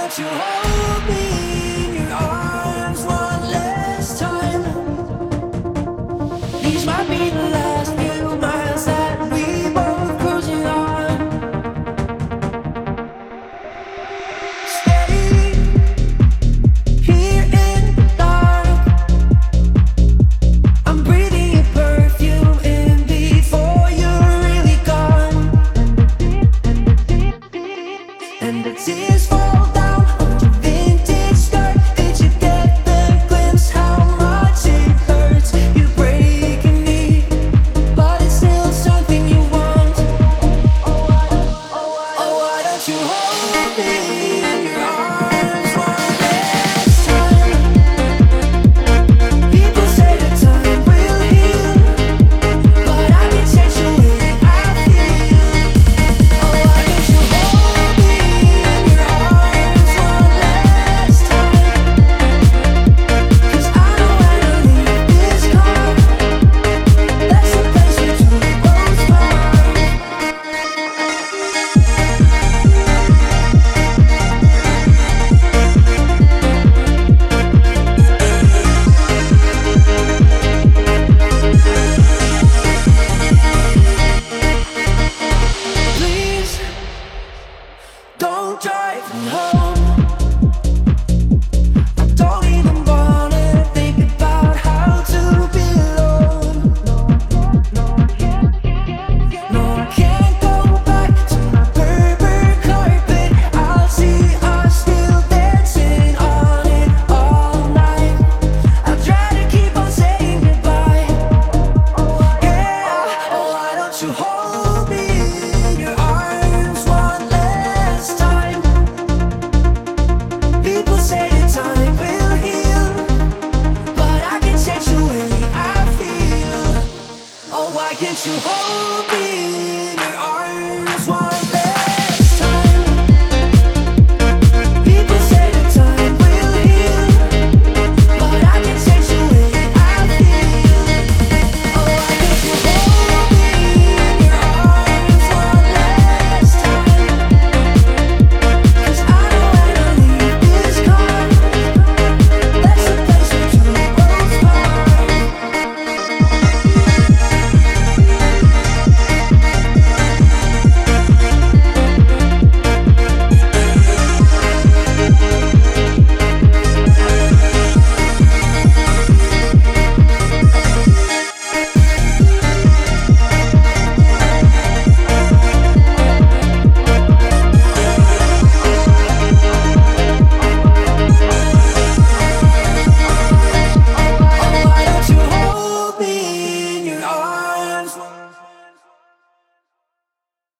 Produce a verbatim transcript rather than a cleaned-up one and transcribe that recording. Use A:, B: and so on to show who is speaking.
A: don't you hold me in your arms one last time? These might be the last few miles that we both cruising on. Stay here in the dark. I'm breathing your perfume in before you're really gone. And the tears fall down on your vintage skirt. Did you get the glimpse how much it hurts? You're breaking me, but it's still something you want. Oh, why don't you hold me in your arms one last time? People say that time will heal, but I can change the way I feel. Oh, why don't you hold me in your arms one last time? 'Cause I know when I leave this car, that's the place we two both find. Please don't drive me home.